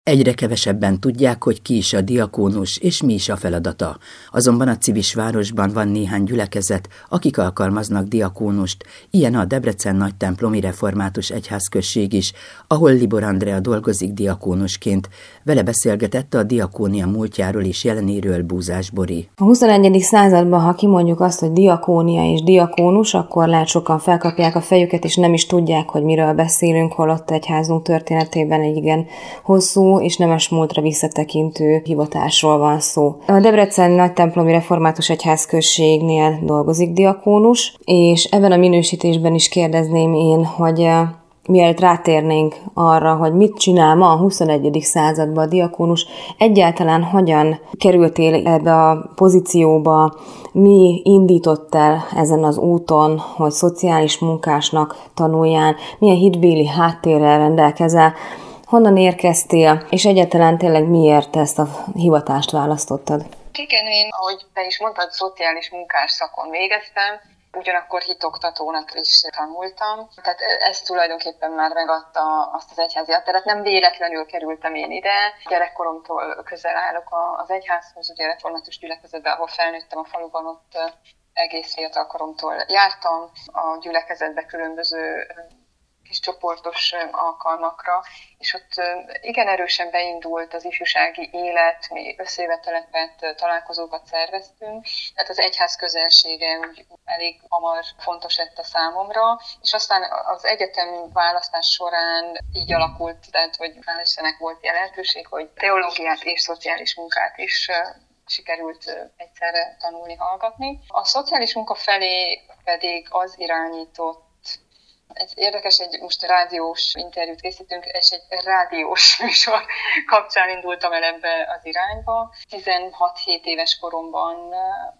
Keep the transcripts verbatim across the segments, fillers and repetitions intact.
Egyre kevesebben tudják, hogy ki is a diakónus és mi is a feladata. Azonban a Civisvárosban van néhány gyülekezet, akik alkalmaznak diakónust, ilyen a Debrecen Nagytemplomi Református Egyházközség is, ahol Libor Andrea dolgozik diakónusként. Vele beszélgetett a diakónia múltjáról és jelenéről Búzás Bori. A huszonegyedik században, ha kimondjuk azt, hogy diakónia és diakónus, akkor lehet sokan felkapják a fejüket, és nem is tudják, hogy miről beszélünk, holott egyházunk történetében egy igen hosszú és nemes múltra visszatekintő hivatásról van szó. A Debrecen Nagytemplomi Református Egyházközségnél dolgozik diakónus, és ebben a minősítésben is kérdezném én, hogy mielőtt rátérnénk arra, hogy mit csinál ma a huszonegyedik században a diakónus, egyáltalán hogyan kerültél ebbe a pozícióba, mi indított el ezen az úton, hogy szociális munkásnak tanuljál, milyen hitbéli háttérrel rendelkezel, honnan érkeztél, és egyáltalán tényleg miért ezt a hivatást választottad? Igen, én, ahogy te is mondtad, szociális munkás szakon végeztem, ugyanakkor hitoktatónak is tanultam. Tehát ez tulajdonképpen már megadta azt az egyházi átteret. Nem véletlenül kerültem én ide. Gyerekkoromtól közel állok az egyházhoz, ugye református gyülekezetben, ahol felnőttem a faluban, ott egész fiatal koromtól jártam. A gyülekezetben különböző kis csoportos alkalmakra, és ott igen erősen beindult az ifjúsági élet, mi összejöveteleket, találkozókat szerveztünk, tehát az egyház közelsége úgy elég hamar fontos lett a számomra, és aztán az egyetem választás során így alakult, tehát hogy hál' Istennek volt lehetőség, hogy teológiát és szociális munkát is sikerült egyszerre tanulni, hallgatni. A szociális munka felé pedig az irányított. Ez érdekes, egy most rádiós interjút készítünk, és egy rádiós műsor kapcsán indultam el ebbe az irányba. tizenhat-hét éves koromban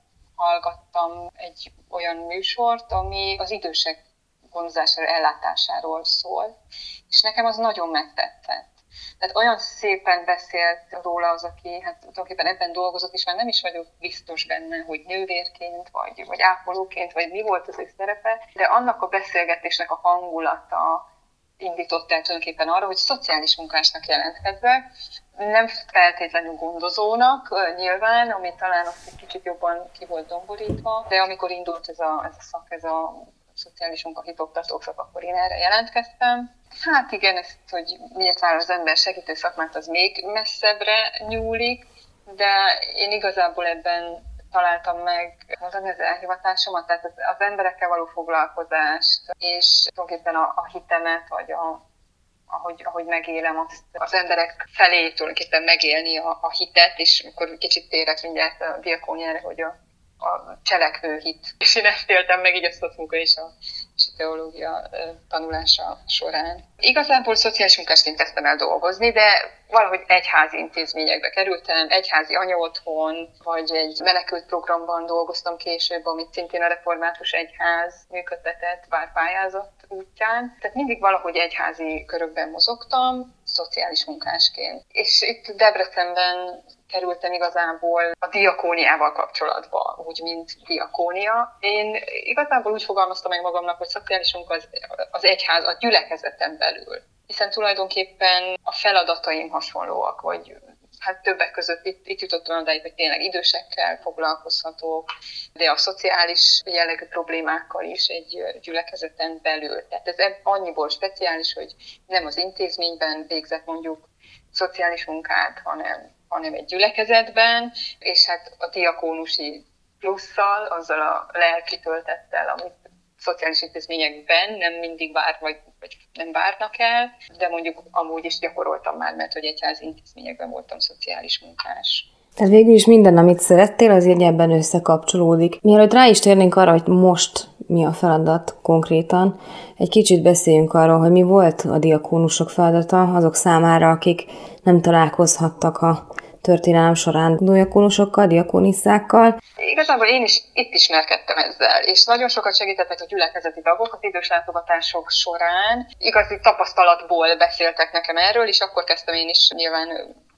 hallgattam egy olyan műsort, ami az idősek gondozásáról, ellátásáról szól, és nekem az nagyon megtetszett. Tehát olyan szépen beszélt róla az, aki hát tulajdonképpen ebben dolgozott, és már nem is vagyok biztos benne, hogy nővérként, vagy, vagy ápolóként, vagy mi volt az ő szerepe, de annak a beszélgetésnek a hangulata indított el tulajdonképpen arra, hogy szociális munkásnak jelentkezzek. Nem feltétlenül gondozónak nyilván, ami talán azt egy kicsit jobban ki volt domborítva, de amikor indult ez a, ez a szak, ez a szociális munkahitoktatók szak, akkor én erre jelentkeztem. Hát igen, ezt, hogy miért vár az ember segítő szakmát, az még messzebbre nyúlik, de én igazából ebben találtam meg mondani az elhivatásomat, tehát az, az emberekkel való foglalkozást, és tulajdonképpen a, a hitemet, vagy a, ahogy, ahogy megélem azt, az emberek felé tulajdonképpen megélni a, a hitet, és akkor kicsit térek mindjárt a diakóniára, hogy a a cselekvő hit. És én ezt éltem meg így a szocmunka és a, és a teológia tanulása során. Igazából szociális munkásként kezdtem el dolgozni, de valahogy egyházi intézményekbe kerültem, egyházi anyaotthon, vagy egy menekült programban dolgoztam később, amit szintén a református egyház működtetett várpályázat útján. Tehát mindig valahogy egyházi körökben mozogtam, szociális munkásként. És itt Debrecenben kerültem igazából a diakóniával kapcsolatba, úgy, mint diakónia. Én igazából úgy fogalmaztam meg magamnak, hogy szociális munka az, az egyház a gyülekezeten belül. Hiszen tulajdonképpen a feladataim hasonlóak, vagy hát többek között itt, itt jutottam odáig, hogy tényleg idősekkel foglalkozhatok, de a szociális jellegű problémákkal is egy gyülekezeten belül. Tehát ez annyiból speciális, hogy nem az intézményben végzett mondjuk szociális munkát, hanem hanem egy gyülekezetben, és hát a diakónusi plusszal, azzal a lelki töltettel, amit szociális intézményekben nem mindig vár, vagy, vagy nem várnak el, de mondjuk amúgy is gyakoroltam már, mert hogy egyházi intézményekben voltam szociális munkás. Tehát végül is minden, amit szerettél, azért ebben összekapcsolódik. Mielőtt rá is térnénk arra, hogy most mi a feladat konkrétan, egy kicsit beszéljünk arról, hogy mi volt a diakónusok feladata azok számára, akik nem találkozhattak a történelem során diakónusokkal, diakónisszákkal. Igazából én is itt ismerkedtem ezzel, és nagyon sokat segítettek a gyülekezeti tagok az idős látogatások során. Igazi tapasztalatból beszéltek nekem erről, és akkor kezdtem én is nyilván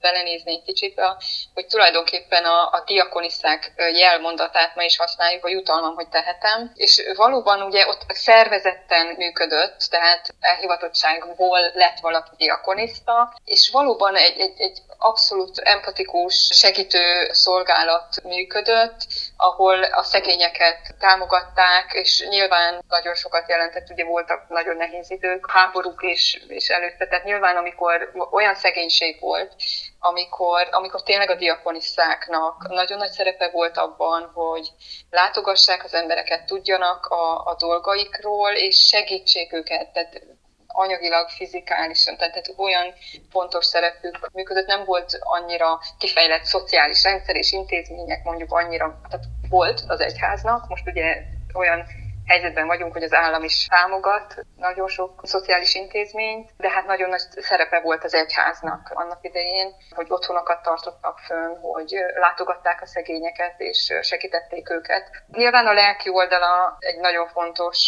belenézni egy kicsit, hogy tulajdonképpen a, a diakoniszák jelmondatát ma is használjuk, a jutalmam, hogy tehetem, és valóban ugye ott szervezetten működött, tehát elhivatottságból lett valaki diakoniszta, és valóban egy, egy, egy abszolút empatikus, segítő szolgálat működött, ahol a szegényeket támogatták, és nyilván nagyon sokat jelentett, ugye voltak nagyon nehéz idők, háborúk is, is előtte, tehát nyilván amikor olyan szegénység volt, amikor, amikor tényleg a diakonisztáknak nagyon nagy szerepe volt abban, hogy látogassák az embereket, tudjanak a, a dolgaikról, és segítsék őket, tehát anyagilag, fizikálisan, tehát, tehát olyan fontos szerepük működött, nem volt annyira kifejlett szociális rendszer és intézmények, mondjuk annyira, tehát volt az egyháznak, most ugye olyan helyzetben vagyunk, hogy az állam is támogat nagyon sok szociális intézményt, de hát nagyon nagy szerepe volt az egyháznak annak idején, hogy otthonokat tartottak fönn, hogy látogatták a szegényeket és segítették őket. Nyilván a lelki oldala egy nagyon fontos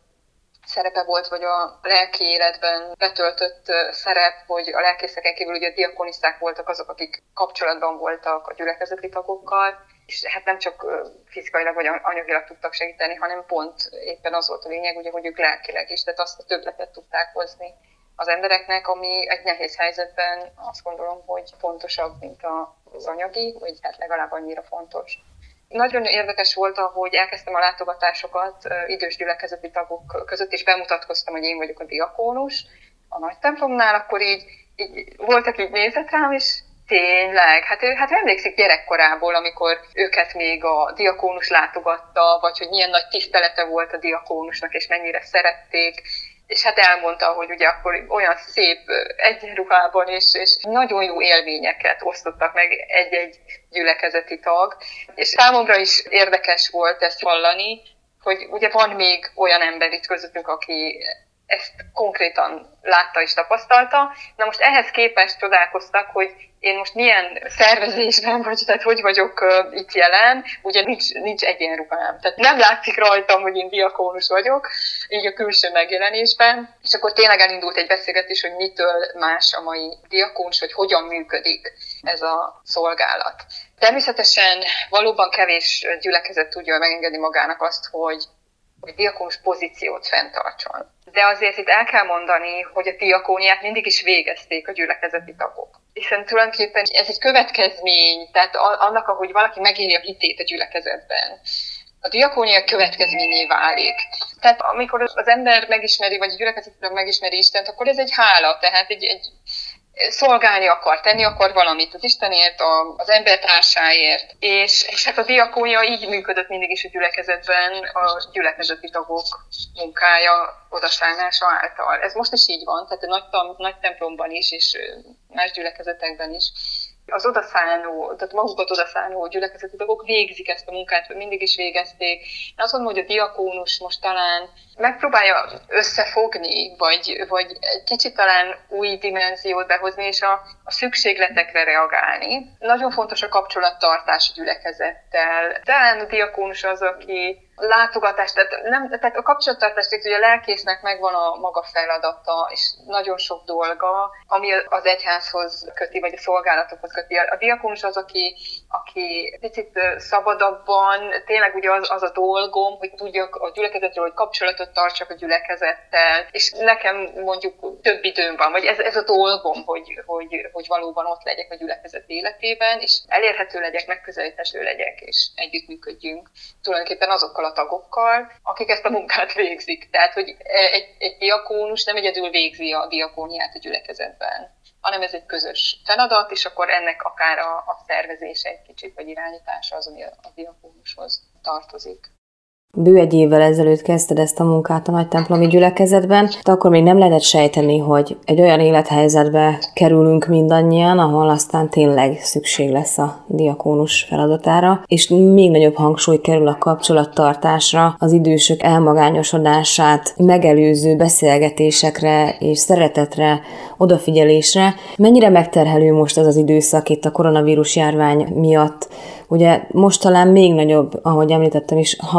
szerepe volt, vagy a lelki életben betöltött szerep, hogy a lelkészeken kívül ugye a diakoniszták voltak azok, akik kapcsolatban voltak a gyülekezeti tagokkal, és hát nem csak fizikailag vagy anyagilag tudtak segíteni, hanem pont éppen az volt a lényeg, ugye, hogy ők lelkileg is, tehát azt a többletet tudták hozni az embereknek, ami egy nehéz helyzetben azt gondolom, hogy fontosabb, mint az anyagi, vagy hát legalább annyira fontos. Nagyon érdekes volt, ahogy elkezdtem a látogatásokat idős gyülekezeti tagok között, és bemutatkoztam, hogy én vagyok a diakónus a nagy templomnál, akkor így, így voltak így nézett rám, és tényleg, hát ő, hát ő emlékszik gyerekkorából, amikor őket még a diakónus látogatta, vagy hogy milyen nagy tisztelete volt a diakónusnak, és mennyire szerették, és hát elmondta, hogy ugye akkor olyan szép egyenruhában, és, és nagyon jó élményeket osztottak meg egy-egy gyülekezeti tag. És számomra is érdekes volt ezt hallani, hogy ugye van még olyan ember itt közöttünk, aki ezt konkrétan látta és tapasztalta. Na most ehhez képest csodálkoztak, hogy én most milyen szervezésben vagy, tehát hogy vagyok uh, itt jelen, ugye nincs, nincs egyenruhám. Tehát nem látszik rajtam, hogy én diakónus vagyok, így a külső megjelenésben. És akkor tényleg elindult egy beszélgetés, hogy mitől más a mai diakónus, hogy hogyan működik ez a szolgálat. Természetesen valóban kevés gyülekezet tudja megengedni magának azt, hogy hogy diakónus pozíciót fenntartson. De azért itt el kell mondani, hogy a diakóniát mindig is végezték a gyülekezeti tagok. Hiszen tulajdonképpen ez egy következmény, tehát annak, ahogy valaki megéli a hitét a gyülekezetben. A diakónia következményé válik. Tehát amikor az ember megismeri, vagy a gyülekezetben megismeri Istent, akkor ez egy hála, tehát egy, egy szolgálni akar, tenni akar valamit az Istenért, az embertársáért. És, és hát a diakónia így működött mindig is a gyülekezetben, a gyülekezeti tagok munkája, odaszállása által. Ez most is így van, tehát a nagy, nagy templomban is, és más gyülekezetekben is. Az odaszálló, tehát magukat odaszálló gyülekezeti tagok végzik ezt a munkát, mindig is végezték. Én azt mondom, hogy a diakónus most talán megpróbálja összefogni, vagy, vagy egy kicsit talán új dimenziót behozni, és a, a szükségletekre reagálni. Nagyon fontos a kapcsolattartás a gyülekezettel. Talán a diakónus az, aki látogatás, tehát, nem, tehát a kapcsolattartás, tehát ugye a lelkésznek megvan a maga feladata, és nagyon sok dolga, ami az egyházhoz köti, vagy a szolgálatokhoz köti. A diakónus az, aki, aki picit szabadabban, tényleg ugye az, az a dolgom, hogy tudjak a gyülekezetről, hogy kapcsolatot tartsak a gyülekezettel, és nekem mondjuk több időm van, vagy ez, ez a dolgom, hogy, hogy, hogy valóban ott legyek a gyülekezet életében, és elérhető legyek, megközelíthető legyek, és együttműködjünk tulajdonképpen azokkal a tagokkal, akik ezt a munkát végzik. Tehát, hogy egy, egy diakónus nem egyedül végzi a diakóniát a gyülekezetben, hanem ez egy közös feladat, és akkor ennek akár a, a szervezése egy kicsit, vagy irányítása az, ami a, a diakónushoz tartozik. Bő egy évvel ezelőtt kezdted ezt a munkát a nagytemplomi gyülekezetben, de akkor még nem lehetett sejteni, hogy egy olyan élethelyzetbe kerülünk mindannyian, ahol aztán tényleg szükség lesz a diakónus feladatára, és még nagyobb hangsúly kerül a kapcsolattartásra, az idősök elmagányosodását megelőző beszélgetésekre és szeretetre, odafigyelésre. Mennyire megterhelő most ez az időszak itt a koronavírus járvány miatt? Ugye most talán még nagyobb, ahogy említettem is, hangsúlyt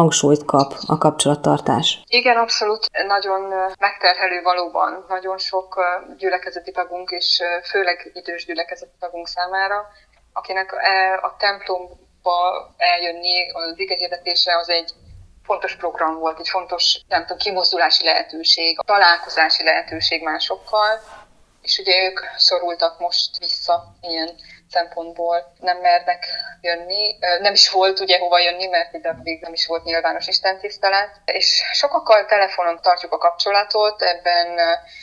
időt kap a kapcsolattartás? Igen, abszolút. Nagyon megterhelő valóban. Nagyon sok gyülekezeti tagunk, és főleg idős gyülekezeti tagunk számára, akinek a templomba eljönni, az igehirdetésre az egy fontos program volt, egy fontos, nem tudom, kimozdulási lehetőség, találkozási lehetőség másokkal, és ugye ők szorultak most vissza ilyen szempontból, nem mernek jönni. Nem is volt ugye hova jönni, mert ideig nem is volt nyilvános istentisztelet. És sokakkal telefonon tartjuk a kapcsolatot, ebben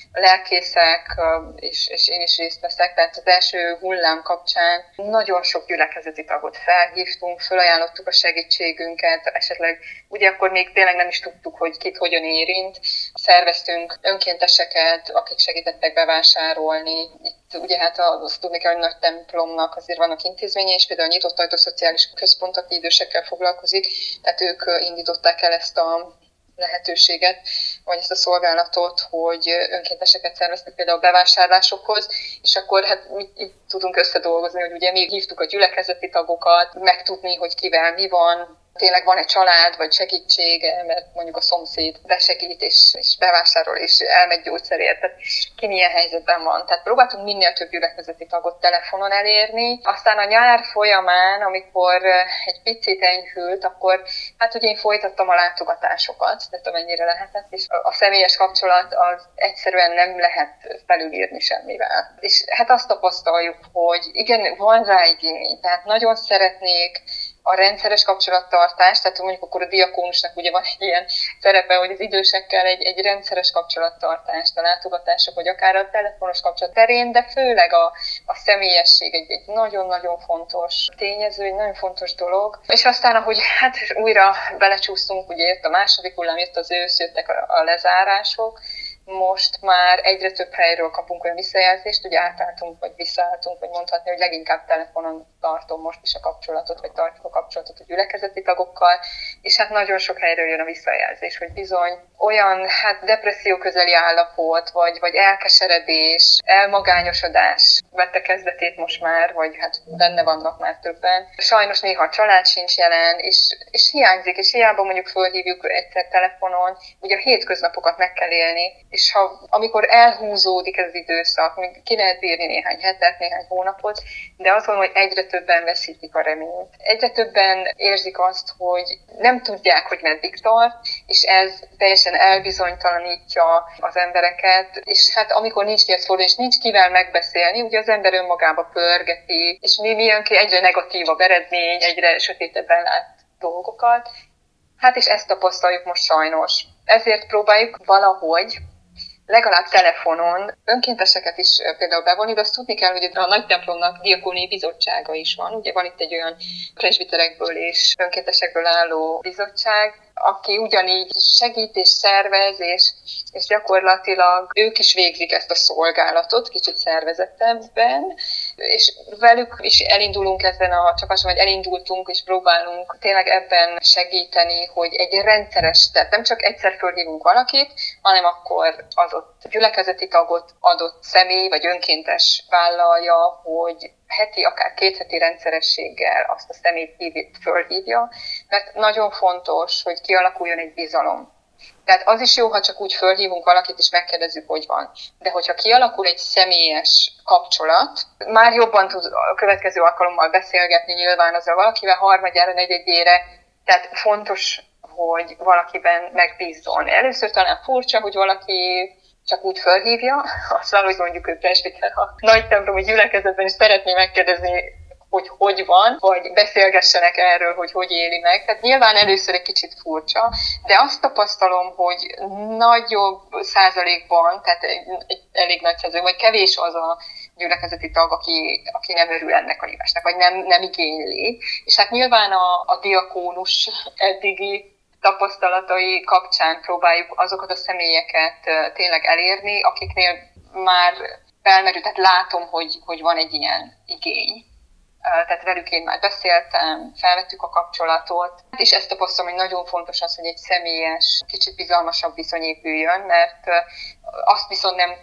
lelkészek, és, és én is részt veszek, tehát az első hullám kapcsán nagyon sok gyülekezeti tagot felhívtunk, felajánlottuk a segítségünket, esetleg ugye akkor még tényleg nem is tudtuk, hogy kit hogyan érint. Szerveztünk önkénteseket, akik segítettek bevásárolni. Itt ugye hát azt tudni kell, hogy nagy templomnak azért vannak intézményei, és például a Nyitott Ajtó Szociális Központ, aki idősekkel foglalkozik, tehát ők indították el ezt a lehetőséget, vagy ezt a szolgálatot, hogy önkénteseket szerveztek például bevásárlásokhoz, és akkor hát mi itt tudunk összedolgozni, hogy ugye mi hívtuk a gyülekezeti tagokat, megtudni, hogy kivel mi van, tényleg van egy család, vagy segítsége, mert mondjuk a szomszéd besegít, és, és bevásárol, és elmegy gyógyszerért, tehát ki milyen helyzetben van. Tehát próbáltunk minél több gyülekezeti tagot telefonon elérni. Aztán a nyár folyamán, amikor egy picit enyhült, akkor hát ugye én folytattam a látogatásokat, tehát amennyire lehetett, és a személyes kapcsolat az egyszerűen nem lehet felülírni semmivel. És hát azt tapasztaljuk, hogy igen, van rá igény, tehát nagyon szeretnék a rendszeres kapcsolattartás, tehát mondjuk akkor a diakónusnak ugye van egy ilyen szerepe, hogy az idősekkel egy, egy rendszeres kapcsolattartást, a látogatások, vagy akár a telefonos kapcsolat terén, de főleg a, a személyesség egy, egy nagyon-nagyon fontos tényező, egy nagyon fontos dolog. És aztán, ahogy hát újra belecsúsztunk, ugye jött a második hullám, jött az ősz, jöttek a, a lezárások, most már egyre több helyről kapunk olyan visszajelzést, hogy átálltunk, vagy visszaálltunk, vagy mondhatni, hogy leginkább telefonon tartom most is a kapcsolatot, vagy tartjuk a kapcsolatot a gyülekezeti tagokkal, és hát nagyon sok helyről jön a visszajelzés, hogy bizony olyan hát depresszió közeli állapot, vagy, vagy elkeseredés, elmagányosodás vette kezdetét most már, vagy hát benne vannak már többen. Sajnos néha a család sincs jelen, és, és hiányzik, és hiába mondjuk fölhívjuk egyszer telefonon, ugye a hétköznapokat meg kell élni, és ha, amikor elhúzódik ez az időszak, még ki lehet bírni néhány hetet, néhány hónapot, de azt gondolom, hogy egyre többen veszítik a reményt. Egyre többen érzik azt, hogy nem tudják, hogy meddig tart, és ez teljesen elbizonytalanítja az embereket, és hát amikor nincs kihez fordulni, és nincs kivel megbeszélni, ugye az ember önmagába pörgeti, és mi jön ki, egyre negatívabb eredmény, egyre sötétebben lát dolgokat. Hát és ezt tapasztaljuk most sajnos. Ezért próbáljuk valahogy legalább telefonon önkénteseket is például bevonni, de azt tudni kell, hogy a nagy templomnak diakóniai bizottsága is van. Ugye van itt egy olyan presbiterekből és önkéntesekből álló bizottság, aki ugyanígy segít és szervez, és, és gyakorlatilag ők is végzik ezt a szolgálatot, kicsit szervezettebben, és velük is elindulunk ezen a csapáson, vagy elindultunk, és próbálunk tényleg ebben segíteni, hogy egy rendszeres, tehát nem csak egyszer fölhívunk valakit, hanem akkor az ott gyülekezeti tagot adott személy, vagy önkéntes vállalja, hogy heti, akár két heti rendszerességgel azt a személyt hívít, fölhívja, mert nagyon fontos, hogy kialakuljon egy bizalom. Tehát az is jó, ha csak úgy fölhívunk valakit, és megkérdezzük, hogy van. De hogyha kialakul egy személyes kapcsolat, már jobban tud a következő alkalommal beszélgetni nyilván azzal valakivel, harmadjára, negyedjére, tehát fontos, hogy valakiben megbízzon. Először talán furcsa, hogy valaki csak úgy fölhívja, aztán, hogy mondjuk ő presbiter a nagy templomi gyülekezetben, és szeretné megkérdezni, hogy hogy van, vagy beszélgessenek erről, hogy hogy éli meg. Tehát nyilván először egy kicsit furcsa, de azt tapasztalom, hogy nagyobb százalékban, tehát egy, egy elég nagy százalék, vagy kevés az a gyülekezeti tag, aki, aki nem örül ennek a hívásnak, vagy nem, nem igényli. És hát nyilván a, a diakónus eddigi tapasztalatai kapcsán próbáljuk azokat a személyeket tényleg elérni, akiknél már felmerült, tehát látom, hogy, hogy van egy ilyen igény. Tehát velük én már beszéltem, felvettük a kapcsolatot, és ezt tapasztalom, hogy nagyon fontos az, hogy egy személyes, kicsit bizalmasabb viszony épüljön, mert azt viszont nem tud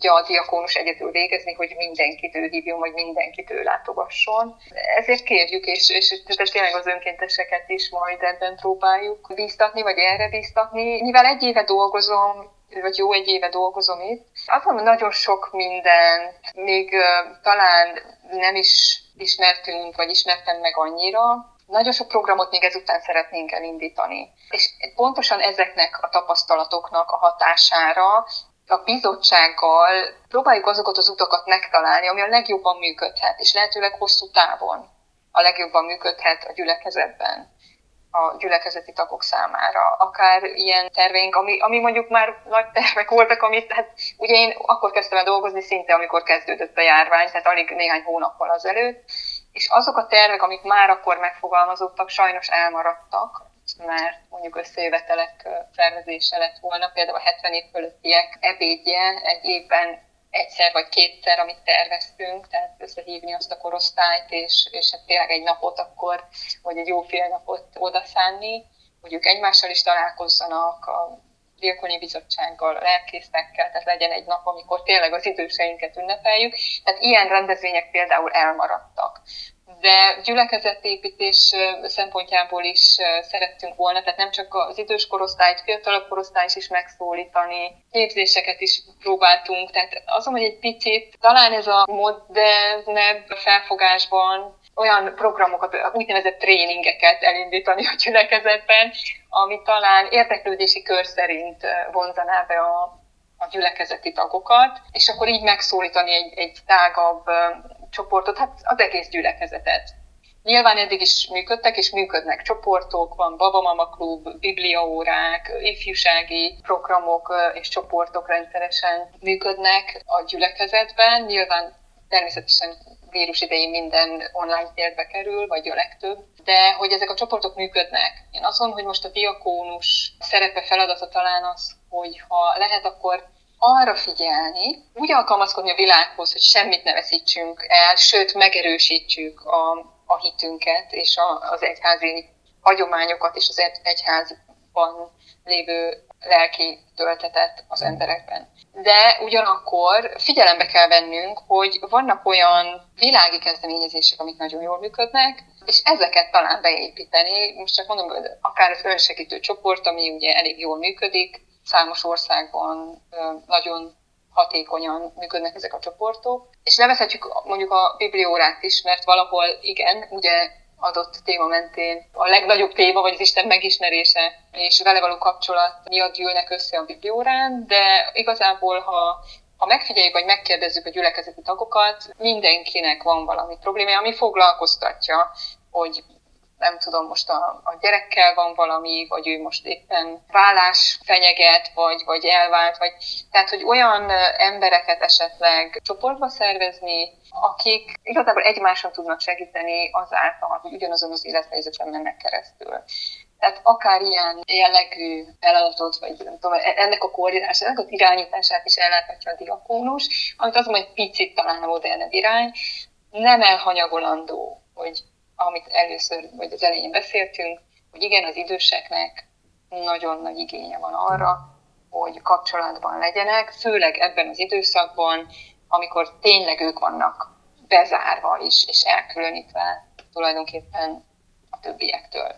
tudja a diakónus egyedül végezni, hogy mindenkit ő hívjon, vagy mindenkit ő látogasson. Ezért kérjük, és, és tényleg az önkénteseket is majd ebben próbáljuk bíztatni, vagy erre bíztatni. Mivel egy éve dolgozom, vagy jó egy éve dolgozom itt, azt mondom, nagyon sok minden, még uh, talán nem is ismertünk, vagy ismertem meg annyira, nagyon sok programot még ezután szeretnénk elindítani. És pontosan ezeknek a tapasztalatoknak a hatására a bizottsággal próbáljuk azokat az utakat megtalálni, ami a legjobban működhet, és lehetőleg hosszú távon a legjobban működhet a gyülekezetben, a gyülekezeti tagok számára. Akár ilyen terveink, ami, ami mondjuk már nagy tervek voltak, amit hát ugye én akkor kezdtem el dolgozni szinte, amikor kezdődött a járvány, tehát alig néhány hónappal azelőtt, és azok a tervek, amik már akkor megfogalmazottak, sajnos elmaradtak, mert mondjuk összejövetelek szervezése lett volna, például a hetven év fölöttiek ebédje egy évben egyszer vagy kétszer, amit terveztünk, tehát összehívni azt a korosztályt, és, és hát tényleg egy napot akkor, vagy egy jó fél napot odaszánni, hogy ők egymással is találkozzanak, a diakóniai bizottsággal, a lelkészekkel, tehát legyen egy nap, amikor tényleg az időseinket ünnepeljük. Tehát ilyen rendezvények például elmaradtak. De gyülekezetépítés szempontjából is szerettünk volna, tehát nem csak az idős korosztályt, fiatalabb korosztályt is megszólítani, képzéseket is próbáltunk, tehát azon, hogy egy picit talán ez a modernebb felfogásban olyan programokat, úgynevezett tréningeket elindítani a gyülekezetben, ami talán érdeklődési kör szerint vonzaná be a, a gyülekezeti tagokat, és akkor így megszólítani egy, egy tágabb csoportot, hát az egész gyülekezetet. Nyilván eddig is működtek, és működnek csoportok, van Babamama Klub, bibliaórák, ifjúsági programok és csoportok rendszeresen működnek a gyülekezetben. Nyilván természetesen vírus idején minden online térbe kerül, vagy a legtöbb, de hogy ezek a csoportok működnek. Én azt mondom, hogy most a diakónus szerepe, feladata talán az, hogy ha lehet, akkor arra figyelni, úgy alkalmazkodni a világhoz, hogy semmit ne veszítsünk el, sőt megerősítsük a, a hitünket és a, az egyházi hagyományokat és az egyházban lévő lelki töltetet az emberekben. De ugyanakkor figyelembe kell vennünk, hogy vannak olyan világi kezdeményezések, amik nagyon jól működnek, és ezeket talán beépíteni. Most csak mondom, hogy akár az önsegítő csoport, ami ugye elég jól működik, számos országban nagyon hatékonyan működnek ezek a csoportok. És levethetjük mondjuk a bibliórát is, mert valahol igen, ugye adott téma mentén a legnagyobb téma, vagy az Isten megismerése és vele való kapcsolat miatt gyűlnek össze a bibliórán, de igazából, ha, ha megfigyeljük, vagy megkérdezzük a gyülekezeti tagokat, mindenkinek van valami problémája, ami foglalkoztatja, hogy nem tudom, most a, a gyerekkel van valami, vagy ő most éppen vállás fenyeget, vagy, vagy elvált, vagy tehát, hogy olyan embereket esetleg csoportba szervezni, akik igazából egymáson tudnak segíteni azáltal, hogy ugyanazon az élethelyzeten mennek keresztül. Tehát akár ilyen jellegű feladatot, vagy nem tudom, ennek a koordinását, ennek az irányítását is elláthatja a diakónus, amit azt mondom, hogy picit talán a modernebb irány, nem elhanyagolandó, hogy amit először, vagy az elején beszéltünk, hogy igen, az időseknek nagyon nagy igénye van arra, hogy kapcsolatban legyenek, főleg ebben az időszakban, amikor tényleg ők vannak bezárva is, és elkülönítve tulajdonképpen a többiektől.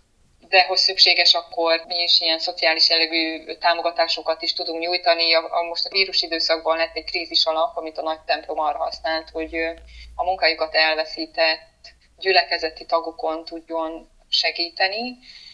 De hogy szükséges, akkor mi is ilyen szociális jellegű támogatásokat is tudunk nyújtani. A, a most a vírus időszakban lett egy krízis alap, amit a nagy templom arra használt, hogy a munkájukat elveszített gyülekezeti tagokon tudjon segíteni,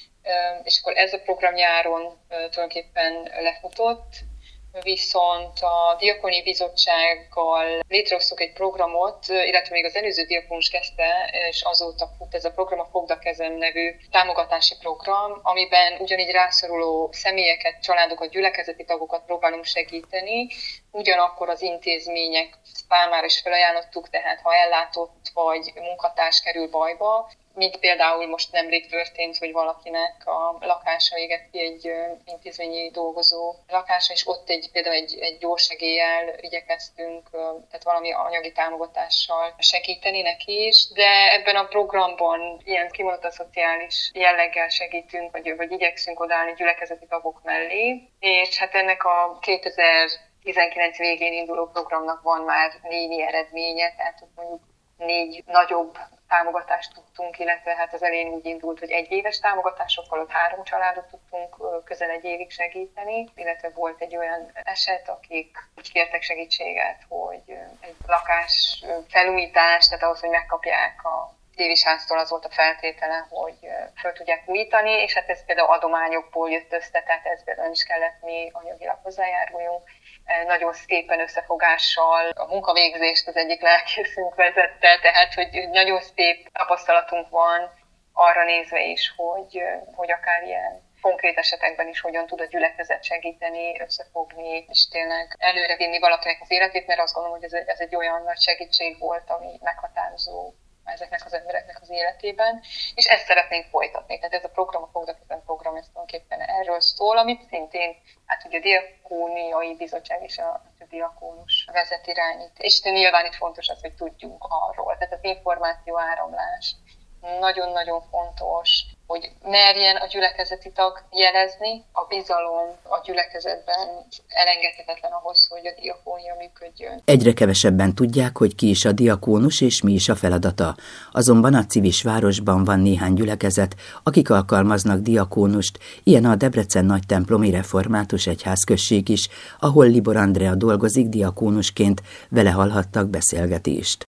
és akkor ez a program nyáron tulajdonképpen lefutott, viszont a Diakóniai Bizottsággal létrehoztuk egy programot, illetve még az előző diakónus kezdte, és azóta fut ez a program, a Fogd a kezem nevű támogatási program, amiben ugyanígy rászoruló személyeket, családokat, gyülekezeti tagokat próbálunk segíteni, ugyanakkor az intézmények számára is felajánlottuk, tehát ha ellátott vagy munkatárs kerül bajba, mint például most nemrég történt, hogy valakinek a lakása égett ki egy intézményi dolgozó lakása, és ott egy, például egy, egy gyorsegéllyel igyekeztünk, tehát valami anyagi támogatással segíteni neki is, de ebben a programban ilyen kimondott szociális jelleggel segítünk, vagy, vagy igyekszünk odállni gyülekezeti tagok mellé, és hát ennek a tizenkilenc végén induló programnak van már némi eredménye, tehát mondjuk négy nagyobb támogatást tudtunk, illetve hát az elején úgy indult, hogy egy éves támogatásokkal ott három családot tudtunk közel egy évig segíteni, illetve volt egy olyan eset, akik úgy kértek segítséget, hogy egy lakás felújítás, tehát ahhoz, hogy megkapják a tévisháztól, az volt a feltétele, hogy fel tudják újítani, és hát ez például adományokból jött össze, tehát ezben is kellett mi anyagilag hozzájáruljunk. Nagyon szépen összefogással a munkavégzést az egyik lelkészünk vezette, tehát hogy nagyon szép tapasztalatunk van arra nézve is, hogy, hogy akár ilyen konkrét esetekben is hogyan tud a gyülekezet segíteni, összefogni, és tényleg előrevinni valakinek az életét, mert azt gondolom, hogy ez egy, ez egy olyan nagy segítség volt, ami meghatározó ezeknek az embereknek az életében, és ezt szeretnénk folytatni. Tehát ez a program, a Fogdaképpen program, ez tulajdonképpen erről szól, amit szintén, hát ugye a Diakóniai Bizottság és a, a diakónus vezet irányít. És nyilván itt fontos az, hogy tudjunk arról. Tehát az információ áramlás nagyon-nagyon fontos, hogy merjen a gyülekezeti tag jelezni, a bizalom a gyülekezetben elengedhetetlen ahhoz, hogy a diakónia működjön. Egyre kevesebben tudják, hogy ki is a diakónus és mi is a feladata. Azonban a Civisvárosban van néhány gyülekezet, akik alkalmaznak diakónust, ilyen a Debrecen Nagytemplomi Református Egyházközség is, ahol Libor Andrea dolgozik diakónusként, vele hallhattak beszélgetést.